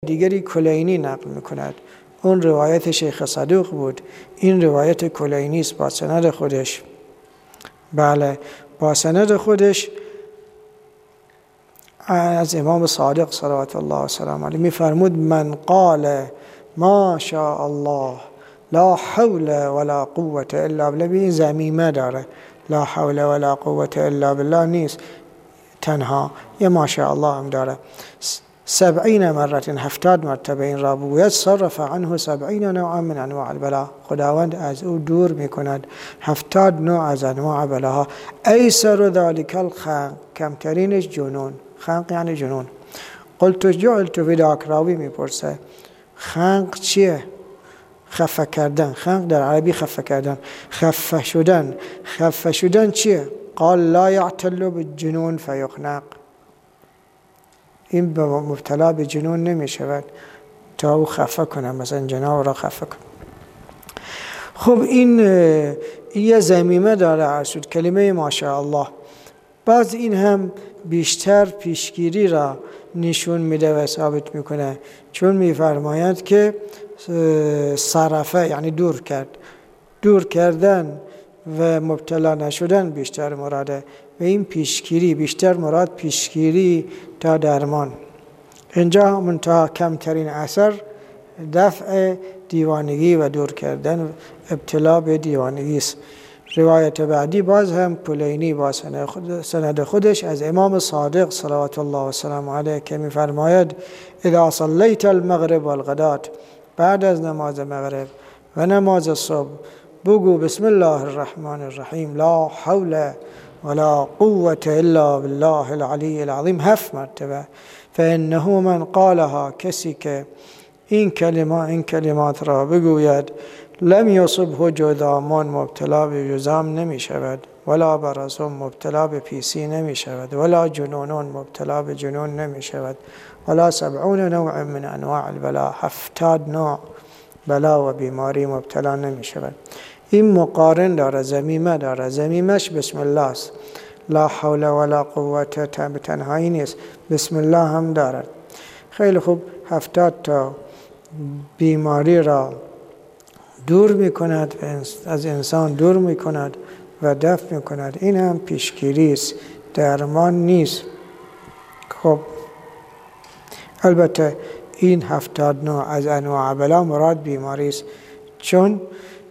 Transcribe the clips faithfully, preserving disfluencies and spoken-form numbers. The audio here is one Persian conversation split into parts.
دیگری کلینی نقل میکند. اون روایت شیخ صدوق بود، این روایت کلینی است با سند خودش. بله با سند خودش از امام صادق صلوات الله و سلام علیه میفرمود من قال ما شاء الله لا حول ولا قوة الا بالله. این ضمیمه داره، لا حول ولا قوة الا بالله نیست تنها، یه ما شاء الله هم داره. سبعین مرت، هفتاد مرتبه این را بگوید صرف عنه سبعین نوعا من انواع البلا، خداوند از او دور میکند هفتاد نوع از انواع بلاها. ایسر ذلک الخنق، کمترینش جنون. خنق یعنی جنون. قلت جعلت فداک، راوی میپرسه خنق چیه؟ خفه کردن. خنق در عربی خفه کردن، خفه شدن. خفه شدن چیه؟ قال لا یعتل بالجنون فیخنق، این مبتلا به جنون نمی شود تا او خفه کنه، مثلا جناب را خفه کنه. خب این یه ضمیمه داره عرشد کلمه ماشاءالله. بعض این هم بیشتر پیشگیری را نشون میده و ثابت میکنه، چون میفرماید که صرفه یعنی دور کرد، دور کردن و مبتلا نشدن بیشتر مراده و این پیشگیری بیشتر مراد پیشگیری تا درمان. اینجا منتها کمترین اثر دفع دیوانگی و دور کردن ابتلا به دیوانگی است. روایت بعدی باز هم کلینی با سند خودش از امام صادق صلوات الله و سلام علیه که میفرماید اذا صلیت المغرب والغدات، بعد از نماز مغرب و نماز صبح بگو بسم الله الرحمن الرحیم لا حول ولا قوة الا بالله العلی العظیم هفت مرتبه. فانه من قالها، کسی که این کلمات این کلمات را بگوید لم یصبه جذام، مبتلا به جذام نمی شود، ولا برص مبتلا به پیسی نمی شود، ولا جنون مبتلا به جنون نمی شود، ولا سبعون نوع من انواع البلا، هفتاد نوع بلا و بیماری مبتلا نمی شود. این مقارن داره، ضمیمه داره. ضمیمش بسم الله است، لا حول ولا قوة به تنهایی نیست، بسم الله هم دارد. خیلی خوب، هفتاد تا بیماری را دور می کند، از انسان دور می کند و دفع می کند. این هم پیشگیری است، درمان نیست. خب البته این هفتاد نوع از انواع بلا مراد بیماری است، چون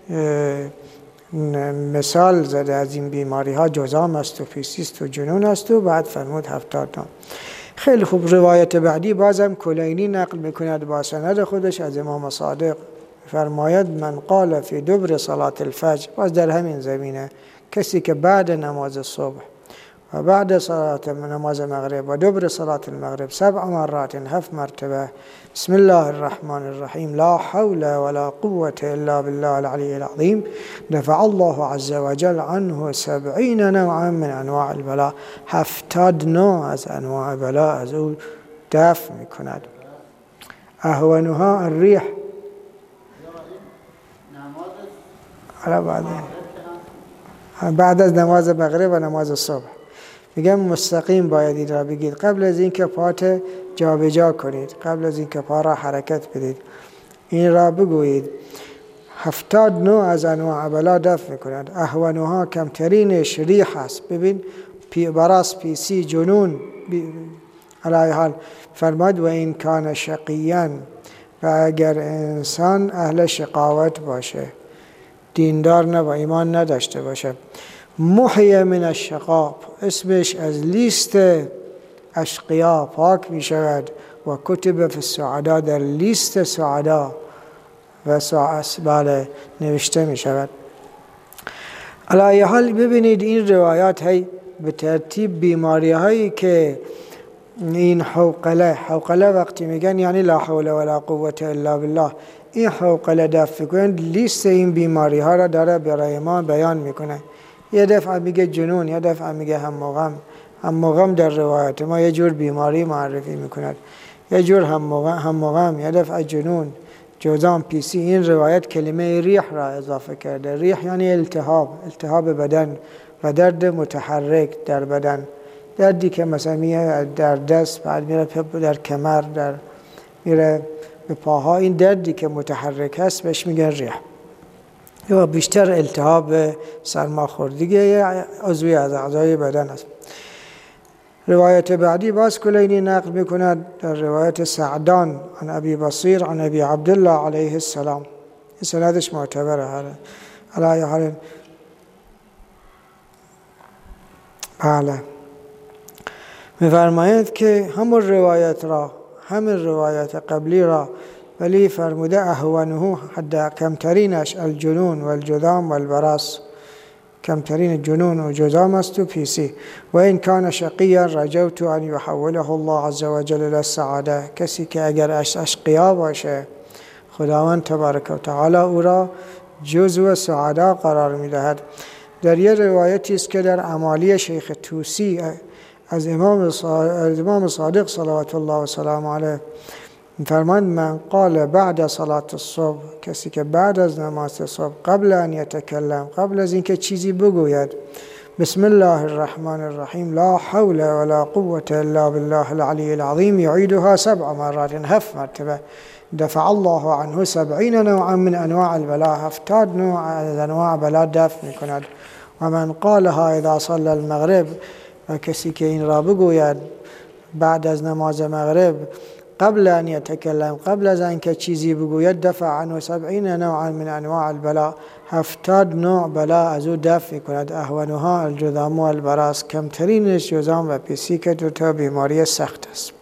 مثال زده از این بیماری ها جذام است و پیسی است و جنون است و بعد فرمود هفتاد نوع. خیلی خوب، روایت بعدی بازم کلینی نقل میکند با سند خودش از امام صادق، فرماید من قال فی دبر صلات الفجر، باز در همین زمینه، کسی که بعد نماز صبح و بعد صلات نماز مغرب و دبر صلات المغرب سبع مرات، هفت مرتبه بسم الله الرحمن الرحیم لا حول ولا قوة الا بالله العلی العظیم، دفع الله عز وجل عنه سبعین نوعا من انواع البلا، هفتاد نوع از انواع بلا از او دفع می کند. اهونها الریح، بعد بعد از نماز مغرب و نماز صبح میگم مستقیم باید این را بگید، قبل از اینکه پات جابجا کنید، قبل از اینکه پا را حرکت بدید این را بگویید. هفتاد نوع از انواع بلا دفع میکند. اهونها کمترینش ریح است. ببین پی براس پیسی جنون علی حال فرماد و این کان شقیان، و اگر انسان اهل شقاوت باشه، دیندار نه و ایمان نداشته باشه، محی من الشقا، اسمش از لیست اشقیا پاک می شود و کتب فی السعدا، در لیست سعدا و سعدا نوشته می شود. علی حال ببینید این روایات هی به ترتیب بیماری هایی که این حوقله حوقله وقتی میگن یعنی لا حول ولا قوة الا بالله، این حوقله دفع کنند، لیست این بیماری ها را داره برای ما بیان میکنه. یه دفعه میگه جنون، یه دفعه میگه هم و غم. هم و غم در روایت ما یه جور بیماری معرفی میکند، یه جور هم و غم، یه دفعه جنون، جذام، پیسی. این روایت کلمه ریح را اضافه کرده. ریح یعنی التهاب، التهاب بدن و درد متحرک در بدن، دردی که مثلا میاد در دست، بعد میره در کمر، در میره به پاها، این دردی که متحرک هست بهش میگن ریح. یا بیشتر التهاب سرماخوردگی یا عضوی از اعضای بدن است. روایت بعدی باز کلینی نقل میکند در روایت سعدان عن ابی بصیر عن ابی عبدالله علیه السلام، این سندش معتبره. علیه حال بله میفرماید که همون روایت را، همین روایت قبلی را، ولی فرموده اهونه حد کمترینش الجنون و الجذام و البراس، کمترین جنون و جذام است و پیسی. و این کان شقیا رجوت ان یحوله الله عز وجل الى السعاده، کسی که اگر اشقیا باشه خداوند تبارک و تعالی او را جزو سعاده قرار میدهد. در یه روایتی است که در امالی شیخ توسی از امام امام صادق صلوات الله و سلام علیه فرمان من قال بعد صلاة الصبح، کسی که بعد از نماز صبح قبل ان یتکلم، قبل از اینکه چیزی بگوید، بسم الله الرحمن الرحیم لا حول ولا قوة الا بالله العلی العظیم یعیدها سبع مرات، هفت مرتبه، دفع الله عنه سبعین نوعا من انواع البلاء، هفتاد نوع از انواع بلا دفع میکند. و من قالها اذا صلى المغرب، و کسی که این را بگوید بعد از نماز مغرب قبل ان یتکلم، قبل از اینکه چیزی بگوید، دفع عنه سبعین نوعا من انواع البلاء، هفتاد نوع بلا از او دفع کند. اهونها الجذام و البراس، کمترینش جذام و پیسی که دو تا بیماری سخت است.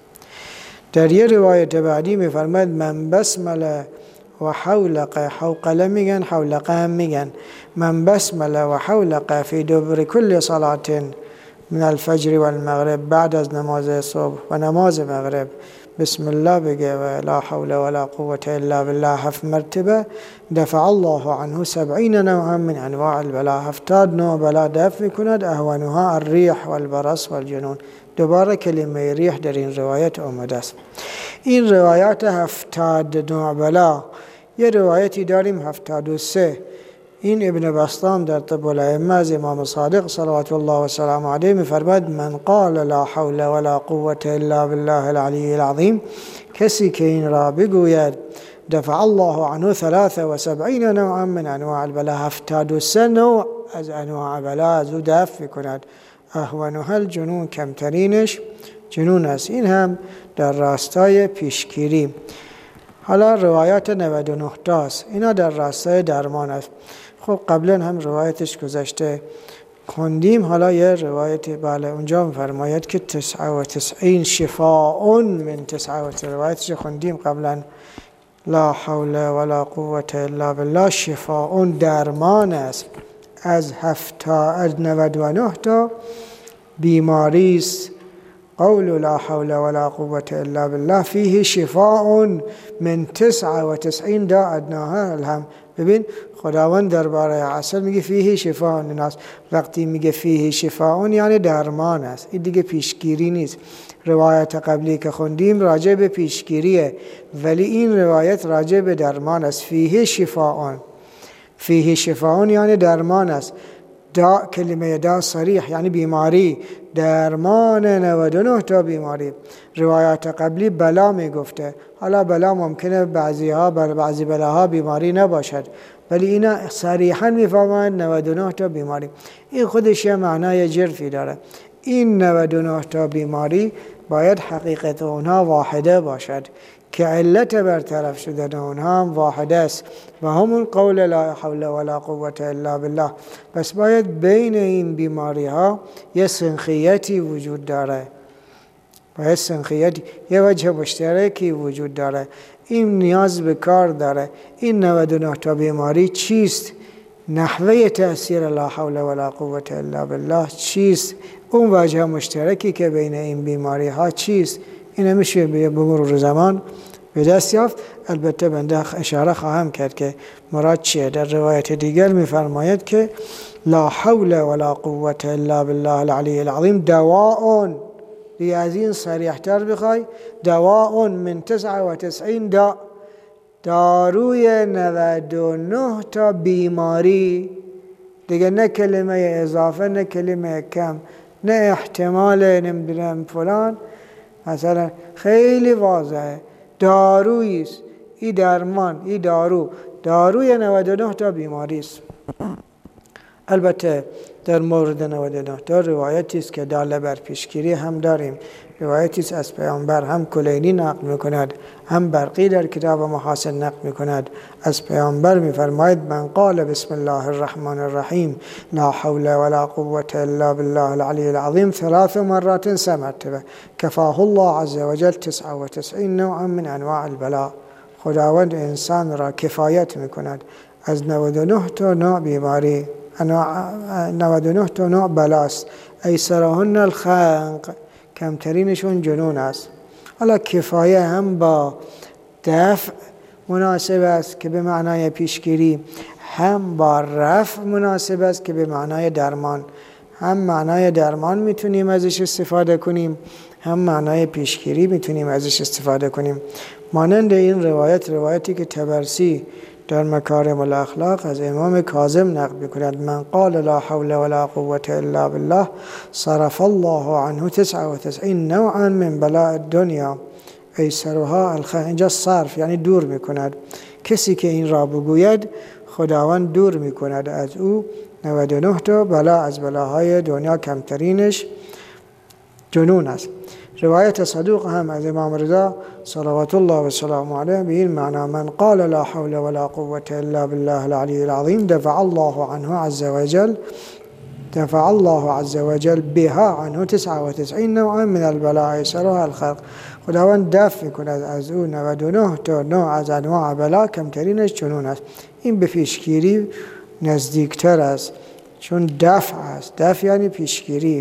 در یه روایت بعدی میفرماید من بسمله و حولقه، حوقله میگن حولقه هم میگن، من بسمله و حولقه فی دبر کل صلاة من الفجر و المغرب، بعد از نماز صبح و نماز مغرب بسم الله بگه و لا حول ولا قوة الا بالله هفت مرتبه، دفع الله عنه سبعین نوعا من انواع البلاء، هفتاد نوع بلا دفع میکند. اهونها الریح و البرص و الجنون. دوباره کلمه ریح در این روایت آمده است. این روایت هفتاد نوع بلا، یه روایتی داریم هفتاد و سه، این ابن بسطام در طب الائمه از امام صادق صلوات الله و سلام علیه میفرماید من قال لا حول ولا قوة الا بالله العلی العظیم، کسی که این را بگوید دفع الله عنه ثلاث و سبعین نوعا من انواع البلا، هفتاد و سه نوع از انواع بلا از او دفع کند. اهونها الجنون، کمترینش جنون است. این هم در راستای پیشگیری. حالا روایات نود و نه تاست، اینا در راستای درمان است. خب قبلا هم روایتش گذشته خوندیم. حالا یه روایت بله اونجا میفرماید که تسعه و تسعین شفاء من تسعه و تسعین، روایتش خوندیم قبلا، لا حول ولا قوة الا بالله شفاء، درمان است از هفتا از نود و نه تا بیماری است. قول لا حول ولا قوة الا بالله فیه شفاء من تسعه و تسعین داء ادناها الهم. ببین خداوند درباره عسل میگه فیه شفاء للناس، وقتی میگه فیه شفاء یعنی درمان است، این دیگه پیشگیری نیست. روایت قبلی که خوندیم راجع به پیشگیریه، ولی این روایت راجع به درمان است. فیه شفاء، فیه شفاء یعنی درمان است. دا کلمه دا صریح یعنی بیماری، درمان نود و نه تا بیماری. روایات قبلی بلا می گفته، حالا بلا ممکنه بعضی ها بر بعضی بلاها بیماری نباشد، ولی اینا صریحا میفهمند نود و نه تا بیماری. این خودش یه معنای جرفی داره. این نود و نه تا بیماری باید حقیقت اونها واحده باشد که علت برطرف شدن اونها هم واحد است و همون قول لا حول ولا قوة الا بالله. پس باید بین این بیماری ها یه سنخیتی وجود داره، باید سنخیتی، یه وجه مشترکی وجود داره. این نیاز به کار داره. این نود و نه تا بیماری چیست؟ نحوه تأثیر لا حول ولا قوة الا بالله چیست؟ اون وجه مشترکی که بین این بیماری ها چیست؟ این میشه به مرور زمان به دست یافت. البته بنده اشاره خواهم کرد که مراد چیه. در روایت دیگر میفرماید که لا حول ولا قوة الا بالله العلی العظیم دواء، دی از این صریحتر بخوای، دواء من تسعه و تسعین دا، داروی نود و نه تا بیماری. دیگه نه کلمه اضافه، نه کلمه کم، نه احتمال نمیدونم فلان، مثلا خیلی واضحه. دارویی است. این درمان، این دارو داروی نود و نه تا بیماری است. البته در مورد نود و نه تا روایتی است که داله بر پیشگیری هم داریم. روایتی است از پیامبر، هم کلینی نقل میکند هم برقی در کتاب محاسن نقل میکند. از پیامبر میفرماید من قال بسم الله الرحمن الرحیم لا حول ولا قوة الا بالله العلی العظیم ثلاث مرات سه مرتبه کفاه الله عز وجل تسعة وتسعين نوعا من انواع البلاء. خداوند انسان را کفایت میکند از نود و نه تا نوع بیماری، نود و نه تا نوع بلاست. ایسرهن الخنق، کمترینشون جنون است. حالا کفایه هم با دفع مناسب است که به معنای پیشگیری، هم با رفع مناسب است که به معنای درمان. هم معنای درمان میتونیم ازش استفاده کنیم، هم معنای پیشگیری میتونیم ازش استفاده کنیم. مانند این روایت، روایتی که طبرسی در مکارم الاخلاق از امام کاظم نقل می‌کند من قال لا حول ولا قوة الا بالله صرف الله عنه تسعة وتسعين نوعا من بلاء الدنیا ایسرها الخنق. اینجا صرف یعنی دور می‌کند. کسی که این را بگوید خداوند دور می‌کند از او نود و نه تا بلا از بلاهای دنیا، کمترینش جنون است. روایت صدوق هم از امام رضا صلوات الله و سلامه علیه به این معنا من قال لا حول ولا قوة الا بالله العلی العظیم دفع الله عنه عز وجل دفع الله عز وجل بها عنه تسعة وتسعين نوعا من البلاء ایسرها الخلق. خداوند دفع میکند از او نود و نه تا نوع از انواع بلا، کمترینش جنون است. این به پیشگیری نزدیکتر است چون دفع است. دفع یعنی پیشگیری،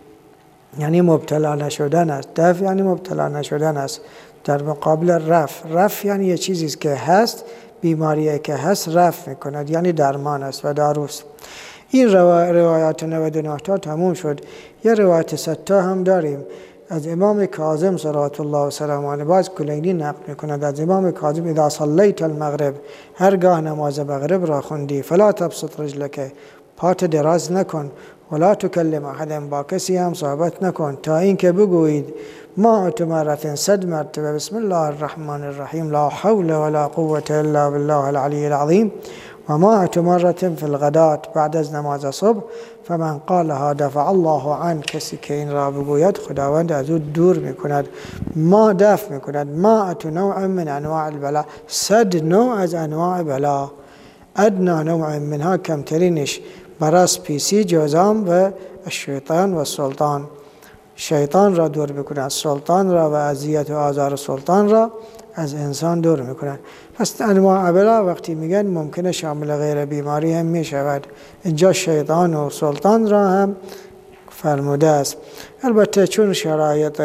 یعنی مبتلا نشدن است. دفع یعنی مبتلا نشدن است در مقابل رفع. رفع یعنی یه چیزی است که هست، بیماریه که هست رفع میکند، یعنی درمان است و داروست. این روایات نود و نه تا تموم شد. یه روایت صد تا هم داریم از امام کاظم صلوات الله و سلامه علیه. باز کلینی نقل میکند از امام کاظم اذا صلیت المغرب، هرگاه نماز مغرب را خوندی فلا تبسط رجلک، پات دراز نکن، ولا تکلم احدا، با کسی هم صحبت نکن، تا اینکه بگویید ما مرتين صد مرتبه بسم الله الرحمن الرحیم لا حول ولا قوة الا بالله العلی العظیم و ما مرة في الغداة بعد از نماز صبح فمن قالها دفع الله عنه. کسی که این را بگوید خداوند از او دور میکند، ما دفع میکند. ما نوع من انواع البلاء، صد نوع از انواع بلا، ادنا نوع منها کمترینش مرض پیسی، جزام و الشیطان و سلطان. شیطان را دور میکند، سلطان را و اذیت و آزار سلطان را از انسان دور میکنند. پس انواع بلا وقتی میگن ممکنه شامل غیر بیماری هم میشود. اینجا شیطان و سلطان را هم فرموده است. البته چون شرایط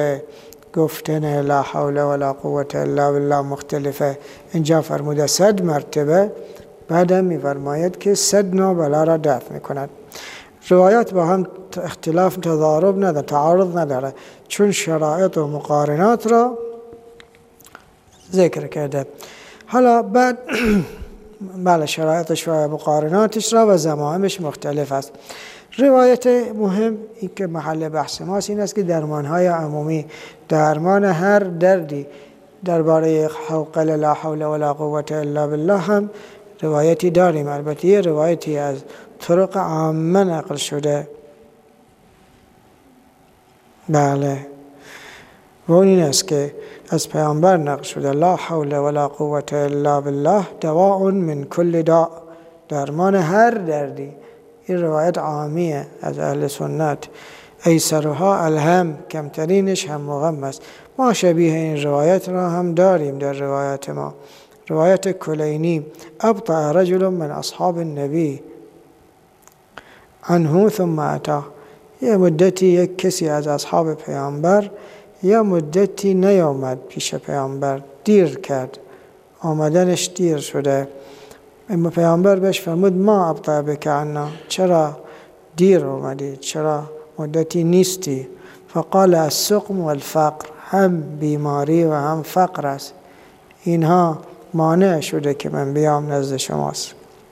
گفتن لا حول ولا قوة الا بالله مختلفه، اینجا فرموده صد مرتبه، بعد هم میفرماید که صد نوع بلا را دفع میکند. روایات با هم اختلاف تضارب نداره، تعارض نداره، چون شرایط و مقارنات را ذکر کرده. حالا بعد بله شرایطش و مقارناتش را و زمانش مختلف است. روایت مهم این که محل بحث ماست این است که درمانهای عمومی، درمان هر دردی درباره حوقل لا حول ولا قوة الا بالله هم روایتی داریم. البته یه روایتی از طرق عامه نقل شده، بله، و اون این است که از پیامبر نقل شده لا حول ولا قوة الا بالله دواء من کل داء، درمان هر دردی. این روایت عامیه از اهل سنت. ایسرها الهم، کمترینش هم مغم است. ما شبیه این روایت را هم داریم در روایت ما. روایت کلینی ابطأ رجل من اصحاب النبی عنه ثم اتا، یه مدتی یک کسی از اصحاب پیامبر یه مدتی نیامد پیش پیامبر، دیر کرد، آمدنش دیر شده. اما پیامبر بهش فرمود ما ابطأ بک عنا، چرا دیر اومدی، چرا مدتی نیستی؟ فقال السقم والفقر، هم بیماری و هم فقر است، اینها مانع شده که من بیام نزد شماست.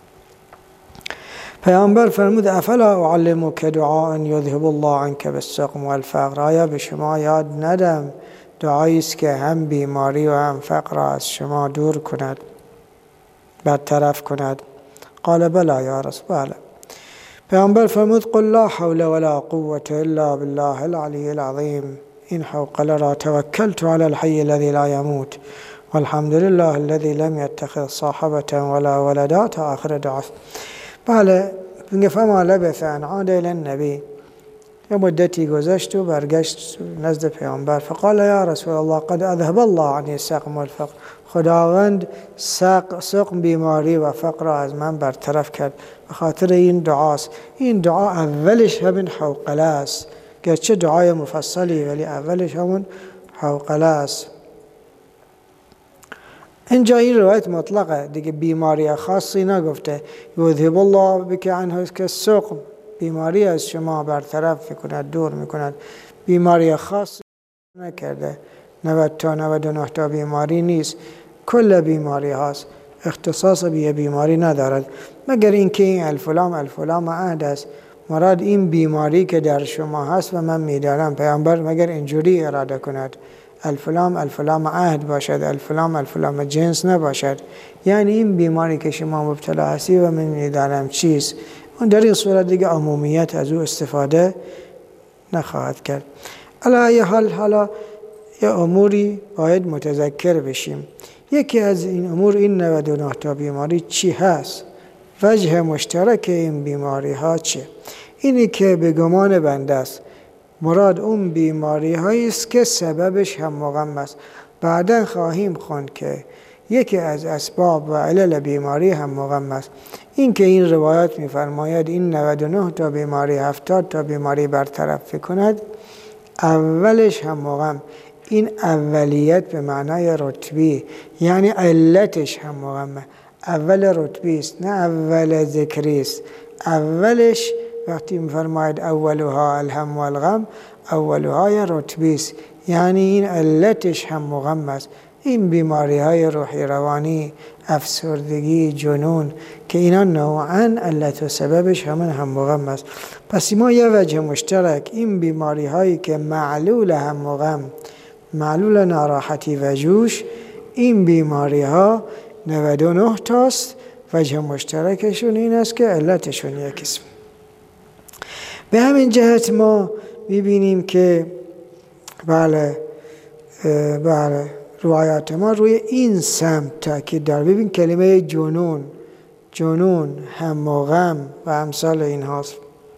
پیامبر فرمود افلا اعلمک دعاء یذهب الله عنک بالسقم والفقر، آیا به شما یاد ندم دعایی است که هم بیماری و هم فقر را از شما دور کند، برطرف کند؟ قال بلا یا رسول الله. پیامبر فرمود قل لا حول ولا قوة الا بالله العلی العظیم. این حوقله را توکلت علی الحی الذی لا یموت والحمد لله الذی لم یتخذ صاحبة ولا ولدا تا آخر دعا. بله، میگه فما لبث ان عاد الی النبی. یه مدتی گذشت و برگشت نزد پیامبر. فقال یا رسول الله قد اذهب الله عنی السقم والفقر. خداوند سقم، بیماری و فقر را از من برطرف کرد. به خاطر این دعاست. این دعا اولش همین حوقله است، گرچه دعای مفصلی ولی اولش همون حوقله است. اینجا این روایت مطلقه دیگه، بیماری خاصی نگفته. یذهب الله بک عنه که سقم، بیماری از شما برطرف میکند، دور میکند. بیماری خاص نکرده. نود تا نود و نه تا بیماری نیست، کل بیماری هاست، اختصاص به بیماری ندارد، مگر اینکه این الفلام الفلام عهد است. مراد این بیماری که در شما هست و من میدانم، پیامبر مگر اینجوری اراده کند الفلام الفلام عهد باشد، الفلام الفلام جنس نباشد. یعنی این بیماری که شما مبتلا هستی و من میدانم چیست، اون در این صورت دیگه عمومیت از او استفاده نخواهد کرد. علی حال حالا یه اموری باید متذکر بشیم. یکی از این امور این نود و نه تا بیماری چی هست؟ وجه مشترک این بیماری ها چه؟ اینی که به گمان بنده است مراد اون بیماری هایی است که سببش هم مغم است. بعدا خواهیم خوند که یکی از اسباب و علل بیماری هم مغم است. این که این روایات می‌فرماید این نود و نه تا بیماری هفتاد تا بیماری برطرف کند، اولش هم مغم. این اولیت به معنای رتبی، یعنی علتش هم مغمه. اول رتبی است، نه اول ذکری است. اولش وقتی می‌فرماید اولها الهم والغم، اولها رتبی است، یعنی این علتش هم مغم است. این بیماری های روحی روانی، افسردگی، جنون که اینا نوعاً علت و سببش همون هم مغم است. پس ما یه وجه مشترک، این بیماری هایی که معلول هم مغم، معلول ناراحتی و جوش، این بیماری ها نود و نه تاست. وجه مشترکشون این است که علتشون یکیست. به همین جهت ما میبینیم که بله بله روایات ما روی این سمت تاکید داره. ببین کلمه جنون، جنون، هم و غم و امثال این هاست.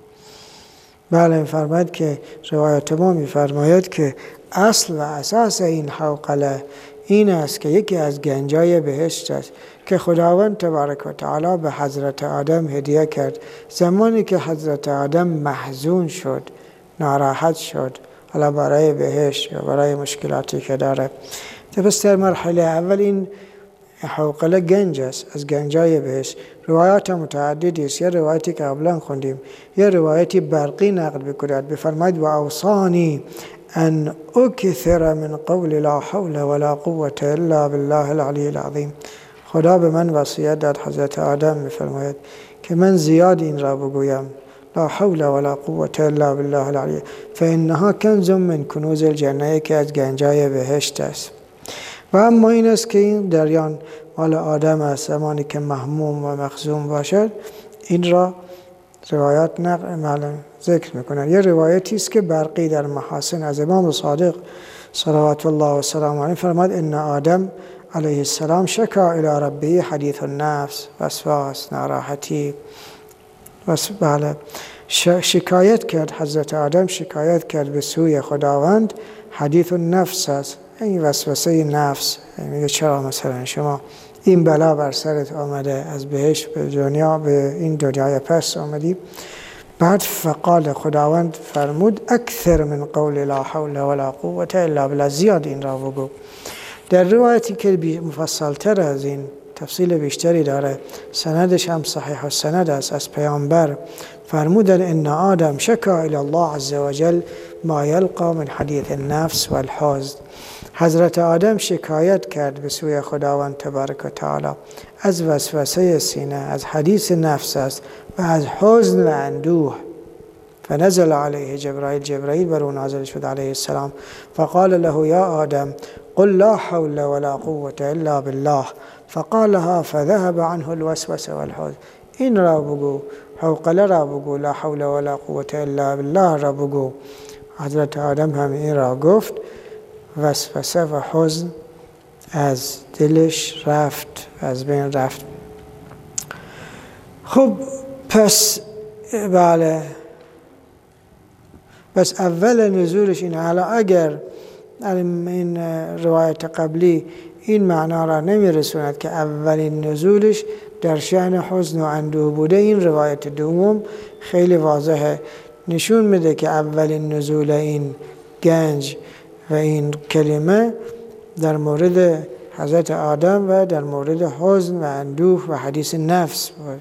بله میفرماید که روایات ما میفرماید که اصل و اساس این حوقله این است که یکی از گنجای بهشت است که خداوند تبارک و تعالی به حضرت آدم هدیه کرد. زمانی که حضرت آدم محزون شد، ناراحت شد، حالا برای بهشت یا برای مشکلاتی که داره، پس در مرحله اول این حوقله گنج است از گنجای بهشت. روایات متعددی است. یه روایتی که قبلا خوندیم، یه روایتی برقی نقل بکند، بفرماید و اوصانی ان اکثر من قول لا حول ولا قوة الا بالله العلی العظیم. خدا به من وصیت داد، حضرت آدم میفرماید که من زیاد این را بگویم، لا حول ولا قوة الا بالله العلی، فانها کنز من کنوز الجنه، که از گنجای بهشت است. و اما این است که این دریان مال آدم است، زمانی که مهموم و مخزوم باشد. این را روایات نقل معلوم ذکر میکنن. یه روایتی است که برقی در محاسن از امام صادق صلوات الله و سلام علیه فرماد ان آدم علیه السلام شکا الی ربه حدیث النفس، وسواس، ناراحتی، بله شکایت کرد. حضرت آدم شکایت کرد به سوی خداوند، حدیث النفس است، این وسوسه نفس. میگه چرا مثلا شما این بلا بر سرت آمده، از بهشت به دنیا، به این دنیای پس آمدی؟ بعد فقال، خداوند فرمود اکثر من قول لا حول ولا قوة الا بالله، زیاد این را بگو. در روایتی که مفصلتر از این، تفصیل بیشتری داره، سندش هم صحیح السند است، از پیامبر فرمودن ان آدم شکا الی الله عز وجل ما یلقى من حدیث النفس والحزن. حضرت آدم شکایت کرد به سوی خداوند تبارک و تعالی از وسوسه سینه، از حدیث نفس است و از حزن و اندوه. فنزل عليه جبرائيل جبرائيل بر او نازل شد علیه السلام فقال له یا آدم قل لا حول ولا قوة الا بالله فقالها فذهب عنه الوسوسه والحزن. این را بگو، حوقله را بگو، لا حول ولا قوة الا بالله را بگو. حضرت آدم هم این را گفت، وسوسه و حزن از دلش رفت، از بین رفت. خب پس بله پس اول نزولش اینه. حالا اگر این روایت قبلی این معنا را نمی رسوند که اولین نزولش در شأن حزن و اندوه بوده، این روایت دوم خیلی واضحه، نشون میده که اولین نزول این گنج و این کلمه در مورد حضرت آدم و در مورد حزن و اندوه و حدیث نفس بود.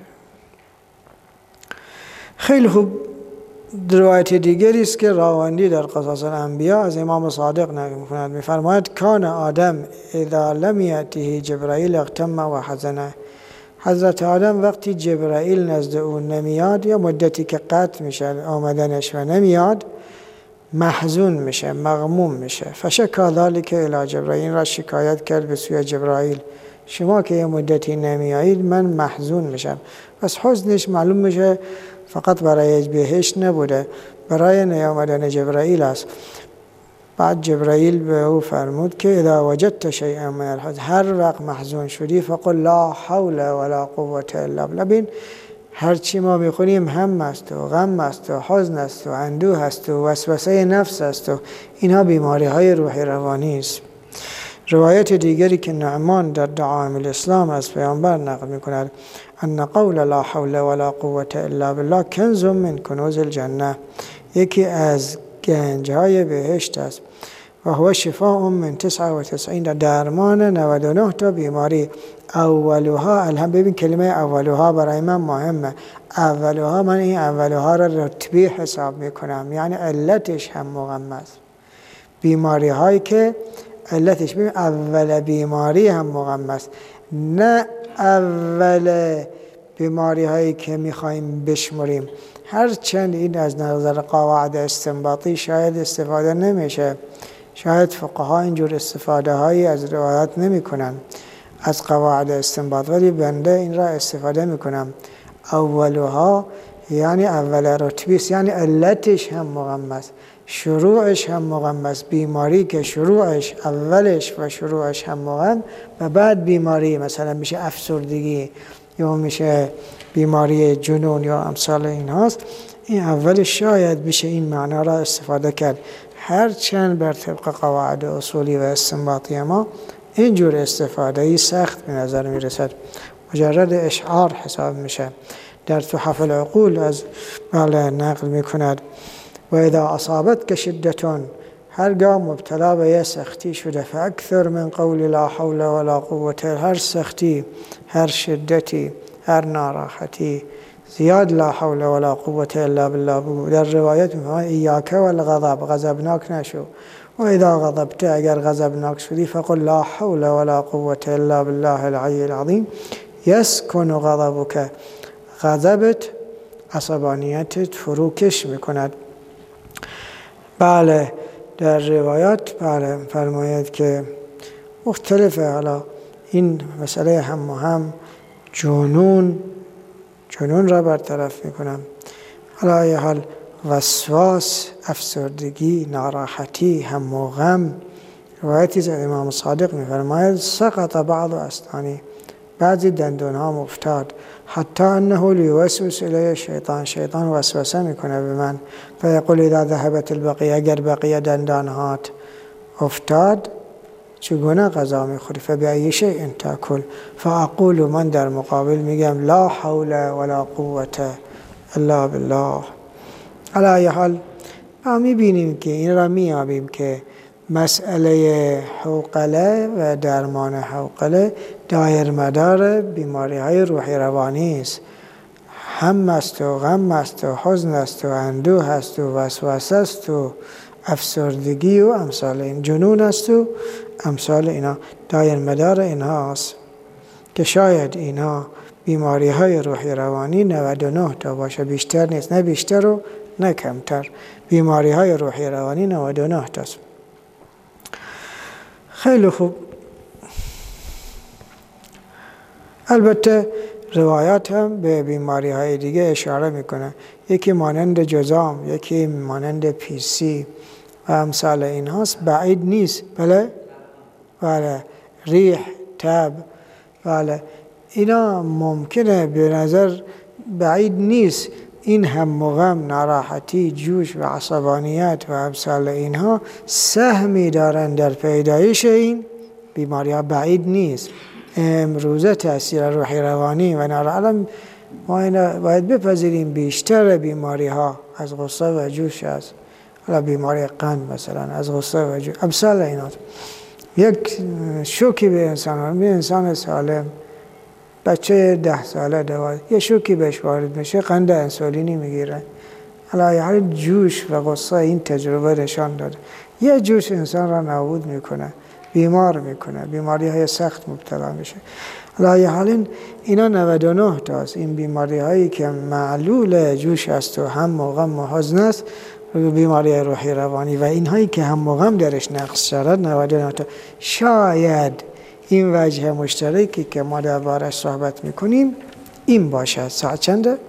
خیلی خوب. روایت دیگری است که راوندی در قصص الانبیا از امام صادق نقل می‌کند، می‌فرماید کان آدم اذا لم یأته جبرائیل اغتم و حزن. حضرت آدم وقتی جبرائیل نزد او نمیاد یا مدتی که قطع میشه آمدنش و نمیاد، محزون میشه، مغموم میشه. فشکا ذلک الی جبرائیل، را شکایت کرد به سوی جبرائیل، شما که یه مدتی نمیایید من محزون میشم. پس حزنش معلوم میشه فقط برای بهشت نبوده، برای نیامدن جبرائیل است. بعد جبرائیل به او فرمود که اذا وجدت شیئا من الحزن، هر وقت محزون شدی فقل لا حول ولا قوة الا بالله. ببین هر چی ما میخونیم هم است و غم است و حزن است و اندوه است و وسوسه نفس است و اینها بیماری های روحی روانی است. روایت دیگری که نعمان در دعائم الاسلام از پیامبر نقل میکند، ان قول لا حول ولا قوة الا بالله کنز من کنوز الجنه، یکی از گنج‌های بهشت است. و هو شفاء من تسعة وتسعين، درمان نود و نه تا بیماری. اولها الهم، ببین کلمه اولها برای من مهمه. اولها، من این اولها را رتبی حساب میکنم، یعنی علتش هم مغم است. بیماری هایی که علتش، ببین اول بیماری هم مغم است، نه اول بیماری هایی که میخوایم بشمریم. هرچند این از نظر قواعد استنباطی شاید استفاده نمیشه، شاید فقها اینجور استفاده هایی از روایات نمی کنن از قواعد استنباط، ولی بنده این را استفاده میکنم. اولها یعنی اول رتبیست، یعنی علتش هم مغم است، شروعش هم مغم است. بیماری که شروعش اولش و شروعش هم مغم و بعد بیماری مثلا میشه افسردگی یا میشه بیماری جنون یا امثال این هاست، این اولش شاید بشه این معنا را استفاده کرد. هرچند بر طبق قواعد اصولی و استنباطی ما اینجور استفاده ای سخت به نظر می رسد، مجرد اشعار حساب میشه. در تحف العقول از بله نقل می کند و اذا اصابت که شدتون، هرگاه مبتلا به یه سختی شده، فاکثر من قول لا حول ولا قوة، هر سختی، هر شدتی، هر ناراحتی، زیاد لا حول ولا قوة الا بالله بگو. در روایت می‌فرماید ایاک والغضب، غضبناک نشو. و اذا غضبت، اگر غضبناک شدی، فقل لا حول ولا قوة الا بالله العلی العظیم یسکن غضبک، غضبت، عصبانیتت فروکش میکند. بله در روایات بله فرماید که مختلفه. حالا این مسئله هم و هم جنون جنون را برطرف میکنم. حالا یه حال وسواس، افسردگی، ناراحتی، هم و غم. روایتی از امام صادق میفرماید سقط بعض اسنانی، بعضی دندون ها افتاد، حتی انه لیوسوس الی شیطان، شیطان وسوسه میکنه به من، فیقول اذا ذهبت البقیه، اگر بقیه دندان هات افتاد چگونه غذا میخوری؟ فبأی شیء تاکل؟ فاقول، من در مقابل میگم لا حول ولا قوة الا بالله. علی ای حال ما میبینیم که این را میابیم که مسئله حوقله و درمان حوقله دایر مدار بیماری های روحی روانی است. هم است و غم است و حزن است و اندوه است و وسوسه است و افسردگی و امثال این، جنون است و امثال اینا، دایر مدار اینها است که شاید اینا بیماری های روحی روانی نود و نه تا باشه، بیشتر نیست، نه بیشتر و نه کمتر. بیماری های روحی روانی نود و نه تاست. خیلی خوب. البته روایات هم به بیماری های دیگه اشاره میکنه، یکی مانند جذام، یکی مانند پیسی و امثال این هاست. بعید نیست. بله بله ریح، تب، بله اینا ممکنه به نظر بعید نیست این هم و غم، ناراحتی، جوش و عصبانیت و امثال اینها سهمی دارن در پیدایش این بیماری ها. بعید نیست. امروزه تأثیر روحی روانی و ناراحتی ما اینا باید بپذیریم بیشتر بیماری ها از غصه و جوش است. حالا بیماری قند مثلا از غصه و جوش امثال اینا. یک شوکی به انسان، به انسان سالم، بچه ده ساله دوازده، یه شوکی بهش وارد میشه قند انسولینی میگیره. حالا یعنی جوش و غصه این تجربه نشان داده یه جوش انسان را نابود میکنه، بیمار میکنه، بیماری های سخت مبتلا میشه. حالا حالین اینا نود و نه تاست. این بیماری هایی که معلول جوش است و هم و غم و حزن است، بیماری روحی روانی و اینهایی که هم و غم درش نقص شد نود و نه تا. شاید این وجه مشترکی که ما دربارش صحبت میکنیم این باشد. ساعت چنده؟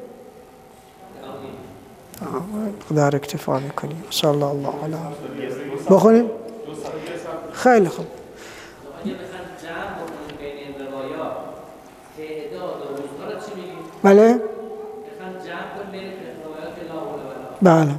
خدا را اکتفا میکنیم. صلی الله علیه بخونیم. خیلی خوب. بله بله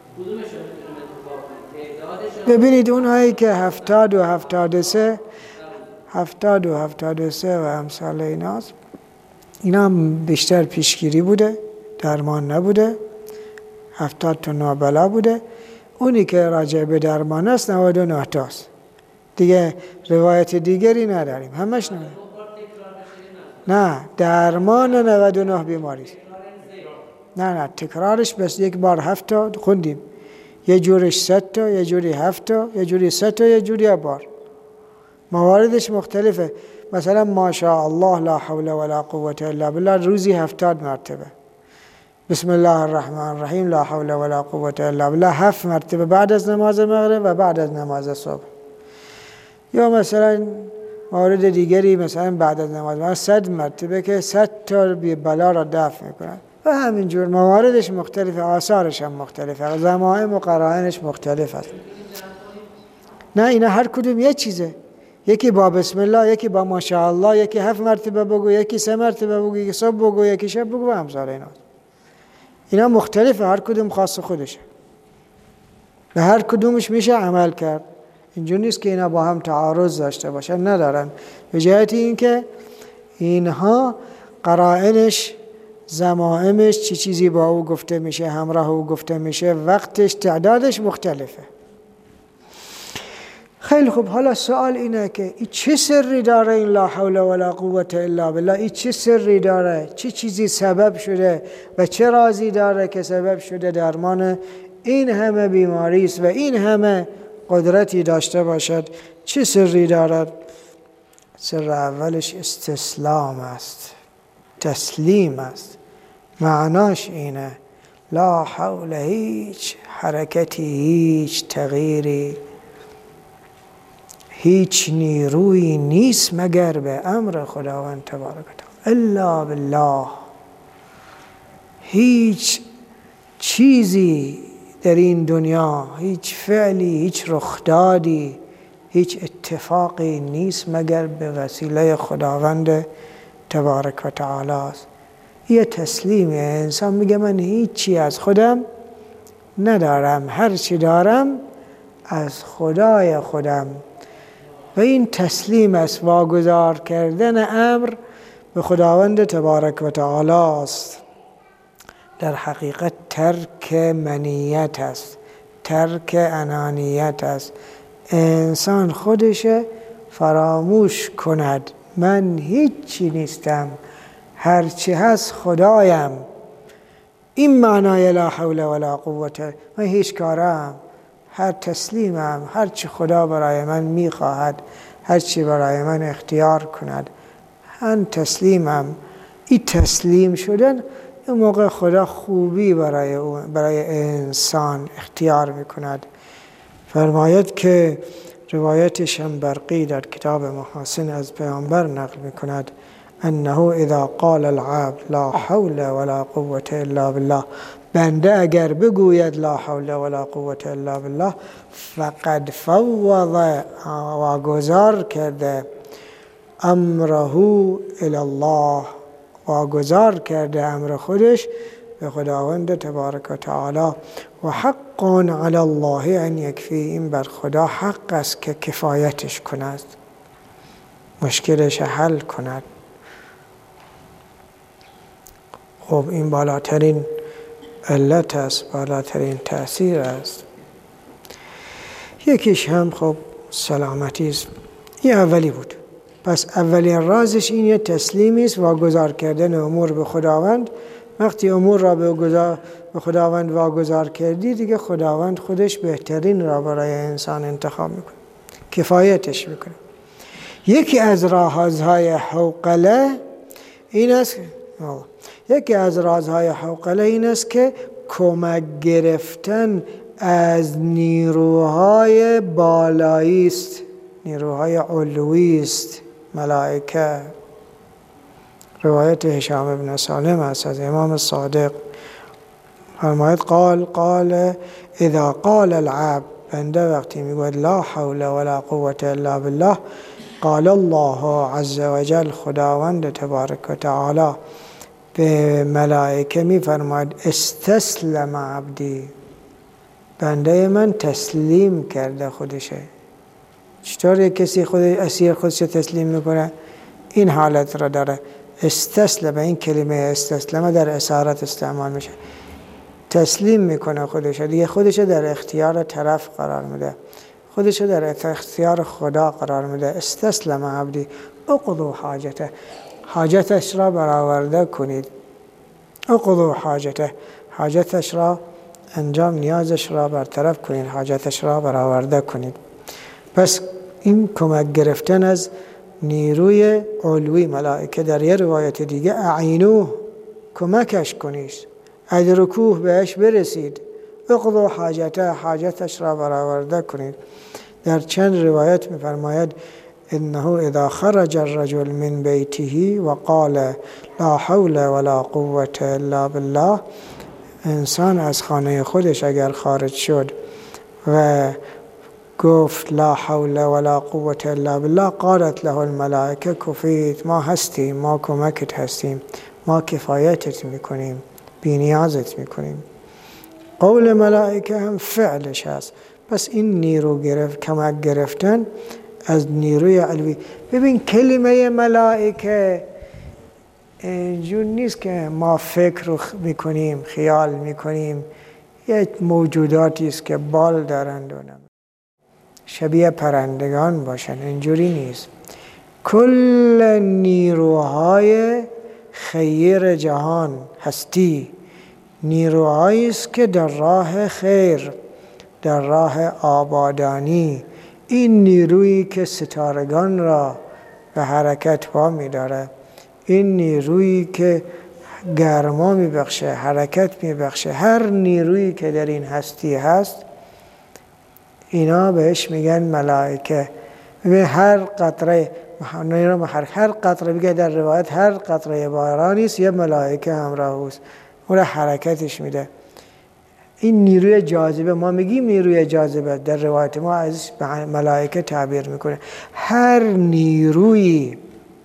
ببینید اونهایی که هفتاد و هفتاد و سه هفتاد و هفتاد و سه و امثال ایناست، اینا بیشتر پیشگیری بوده، درمان نبوده. هفتاد تا نابلا بوده. اونی که راجع به درمان است نود و نه تاست. دیگه روایت دیگری نداریم. همش نه نه درمان نود و نه بیماری است. نه نه تکرارش بس یک بار هفت تا خوندیم، یه جورش صد تا، یه جوری هفت تا، یه جوری صد تا، یه جوری یه بار. مواردش مختلفه. مثلا ماشاءالله لا حول ولا قوة الا بالله روزی هفتاد مرتبه. بسم الله الرحمن الرحیم لا حول ولا قوة الا بالله هفت مرتبه بعد از نماز مغرب و بعد از نماز صبح. یا مثلا مورد دیگری مثلا بعد از نماز مغرب صد مرتبه که صد تا بلا را دفع میکنن و همینجور. مواردش مختلفه، آثارش هم مختلفه، زمائم و قرائنش مختلف است. نه اینا هر کدوم یه چیزه. یکی با بسم الله، یکی با ماشاءالله، یکی هفت مرتبه بگو، یکی سه مرتبه بگو، یکی صبح بگو، یکی شب بگو و همسال اینا. اینا مختلفه، هر کدوم خاص خودشه. به هر کدومش میشه عمل کرد. اینجور نیست که اینا با هم تعارض داشته باشن، ندارن. به جهت اینکه اینها قرائنش، زمائمش، چی چیزی با او گفته میشه، همراه او گفته میشه، وقتش، تعدادش مختلفه. خیلی خوب. حالا سوال اینه که این چه سری داره این لا حول ولا قوة الا بالله؟ این چه سری داره؟ چه چیزی سبب شده و چه رازی داره که سبب شده درمان این همه بیماری است و این همه قدرتی داشته باشد؟ چه سری دارد؟ سر اولش استسلام است، تسلیم است. معناش اینه لا حول، هیچ حرکتی، هیچ تغییری، هیچ نیرویی نیست مگر به امر خداوند تبارک و تعالی. الا بالله. هیچ چیزی در این دنیا، هیچ فعلی، هیچ رخدادی، هیچ اتفاقی نیست مگر به وسیله خداوند تبارک و تعالی است. یه تسلیمه. انسان میگه من هیچی از خودم ندارم، هر چی دارم از خدای خودم. و این تسلیم است، واگذار کردن امر به خداوند تبارک و تعالی است. در حقیقت ترک منیت است، ترک انانیت است. انسان خودش فراموش کند من هیچی نیستم، هرچی هست خدایم. این معنای لا حول ولا قوة. من هیچ کارم، هر تسلیمم، هر چی خدا برای من میخواهد، هر چی برای من اختیار کند، من تسلیمم. این تسلیم شدن اون موقع خدا خوبی برای برای انسان اختیار میکند. فرماید که روایت شنبرقی در کتاب محاسن از پیامبر نقل میکند انه اذا قال العبد لا حول ولا قوة الا بالله، بنده اگر بگوید لا حول ولا قوة الا بالله فقد فوض، واگذار کرده، امره الی الله، واگذار کرده امر خودش به خداوند تبارک و تعالی. و حق علی الله ان یکفی، این بر خدا حق است که کفایتش کند، مشکلش حل کند. خب این بالاترین علت است، بالاترین تأثیر است. یکیش هم خب سلامتی است. این اولی بود. پس اولین رازش این یه تسلیمی است، واگذار کردن امور به خداوند. وقتی امور را به به خداوند واگذار کردی، دیگه خداوند خودش بهترین را برای انسان انتخاب میکنه، کفایتش میکنه. یکی از رازهای حوقله این است یکی از رازهای حوقله این است که کمک گرفتن از نیروهای بالایی است، نیروهای علوی است، ملائکه. روایت هشام بن سالم است از امام صادق، فرماید قال قال اذا قال العبد، بنده وقتی میگوید لا حول ولا قوة الا بالله، قال الله عز وجل، خداوند تبارک و تعالی به ملائکه میفرماید استسلم عبدی، بنده من تسلیم کرده خودشه. چطور یک کسی خود اسیر خودش تسلیم میکنه؟ این حالت را داره. استسلم، این کلمه استسلم در اسارت استعمال میشه. تسلیم میکنه خودش، دیگه خودش در اختیار طرف قرار میده، خودش در اختیار خدا قرار میده. استسلم عبدی اقضوا حاجته، حاجتش را برآورده کنید. اقضوا حاجته، حاجتش را انجام، نیازش را برطرف کنید، حاجتش را برآورده کنید. پس این کمک گرفتن از نیروی علوی ملائکه. در یه روایت دیگه اعینوه، کمکش کنید، ادرکوه، بهش برسید. اقضوا حاجته، حاجتش را برآورده کنید. در چند روایت می‌فرماید انه اذا خرج الرجل من بیته و قال لا حول ولا قوة الا بالله، انسان از خانه خودش اگر خارج شد و گفت لا حول ولا قوة الا بالله، قالت له الملائکه کفیت، ما هستیم، ما کمکت هستیم، ما کفایتت میکنیم، بی نیازت میکنیم. قول ملائکه هم فعلش هست. پس این نیرو گرفت، کمک گرفتن از نیروی علوی. ببین کلمه ملائکه اینجور نیست که ما فکر میکنیم، خیال میکنیم یک موجوداتی است که بال دارند و شبیه پرندگان باشن. اینجوری نیست. کل نیروهای خیر جهان، هستی، نیروهایی است که در راه خیر، در راه آبادانی، این نیرویی که ستارگان را به حرکت وامی داره، این نیرویی که گرما میبخشه، حرکت میبخشه، هر نیرویی که در این هستی هست، اینا بهش میگن ملائکه. ببین هر قطره، هر قطره بگه در روایت هر قطره بارانی است یه ملائکه همراه اوست، اون حرکتش میده. این نیروی جاذبه، ما میگیم نیروی جاذبه، در روایت ما از ملائکه تعبیر میکنه. هر نیروی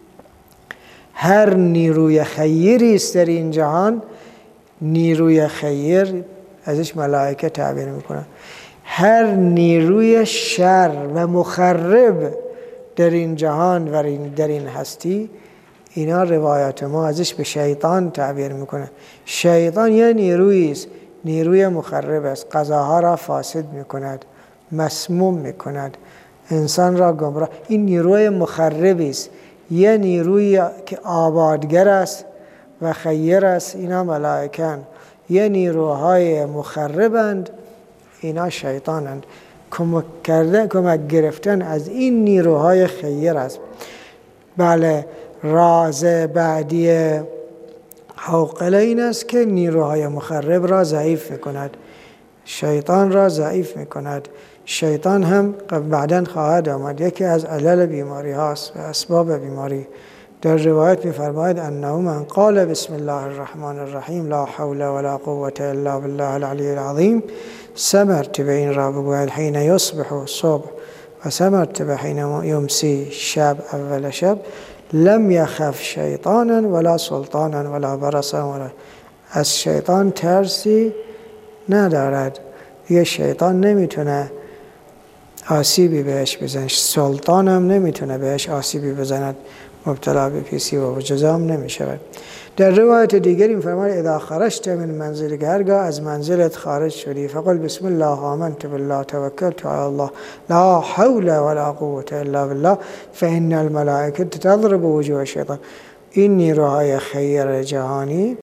هر نیروی خیری است در این جهان، نیروی خیر ازش ملائکه تعبیر میکنه. هر نیروی شر و مخرب در این جهان و در این هستی، اینا روایت ما ازش به شیطان تعبیر میکنه. شیطان یه نیرویی است، نیروی مخرب است، قضاها را فاسد میکند، مسموم میکند، انسان را گمراه. این نیروی مخربی است. یه نیروی که آبادگر است و خیر است، اینا ملائکن. یه نیروهای مخربند، اینا شیطانند. کمک کردن، کمک گرفتن از این نیروهای خیر است. بله، راز بعدی حوقله این است که نیروهای مخرب را ضعیف میکند، شیطان را ضعیف میکند. شیطان هم بعداً خواهد آمد یکی از علل بیماری هاست و اسباب بیماری. در روایت می‌فرماید انه من قال بسم الله الرحمن الرحیم لا حول ولا قوة الا بالله العلی العظیم، سه مرتبه این را بگوید حین یصبح صبح و سه مرتبه حین یمسی شب اول شب، لم یخف شیطانا ولا سلطانا ولا برسا ولا، از شیطان ترسی ندارد، یه شیطان نمیتونه آسیبی بهش بزنه، سلطان هم نمیتونه بهش آسیبی بزند، مبتلا به پیسی و جزام نمی شود. در روایت دیگری می‌فرماید اذا خرجت من منزلک، هرگاه از منزلت خارج شدی، فقل بسم الله آمنت بالله توکلت علی الله لا حول ولا قوة الا بالله فإن الملائکة تضرب وجوه الشیطان. این نیروهای خیر جهانی